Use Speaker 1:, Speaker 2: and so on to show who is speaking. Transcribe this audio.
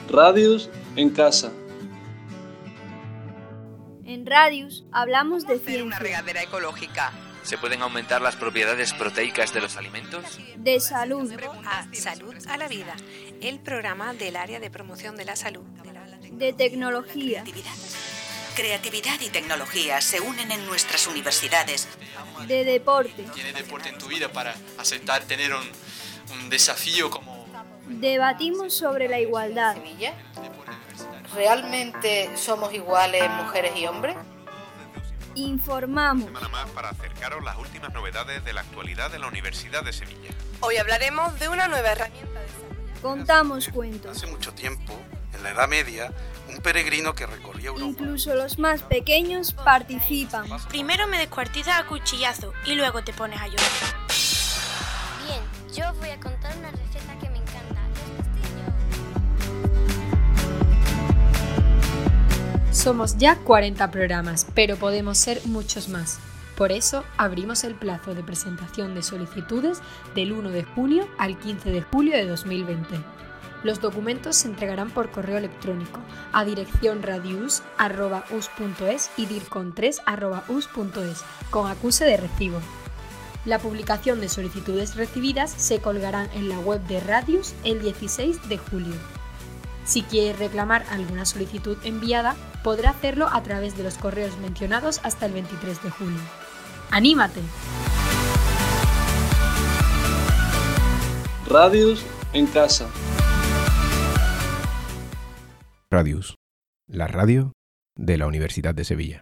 Speaker 1: Radius en casa.
Speaker 2: En Radius hablamos de ciencia.
Speaker 3: Una regadera ecológica.
Speaker 4: ¿Se pueden aumentar las propiedades proteicas de los alimentos?
Speaker 2: De salud.
Speaker 5: A Salud a la Vida, el programa del área de promoción de la salud.
Speaker 2: De tecnología.
Speaker 6: Creatividad y tecnología se unen en nuestras universidades.
Speaker 2: De deporte.
Speaker 7: Tienes deporte en tu vida para aceptar tener un desafío como...
Speaker 2: Debatimos sobre la igualdad.
Speaker 8: ¿Realmente somos iguales mujeres y hombres?
Speaker 2: Informamos.
Speaker 9: Semana más para acercaros las últimas novedades de la actualidad de la Universidad de Sevilla.
Speaker 5: Hoy hablaremos de una nueva herramienta de salud.
Speaker 2: Contamos cuentos.
Speaker 10: Hace mucho tiempo, en la Edad Media, un peregrino que recorría Europa.
Speaker 2: Incluso los más pequeños participan.
Speaker 11: Primero me descuartizas a cuchillazo y luego te pones a llorar.
Speaker 12: Bien, yo os voy a contar una receta que me encanta.
Speaker 13: Somos ya 40 programas, pero podemos ser muchos más. Por eso, abrimos el plazo de presentación de solicitudes del 1 de junio al 15 de julio de 2020. Los documentos se entregarán por correo electrónico a dirección radius@us.es y dircon3@us.es con acuse de recibo. La publicación de solicitudes recibidas se colgarán en la web de Radius el 16 de julio. Si quieres reclamar alguna solicitud enviada, podrá hacerlo a través de los correos mencionados hasta el 23 de julio. ¡Anímate!
Speaker 1: Radius en casa.
Speaker 14: Radius, la radio de la Universidad de Sevilla.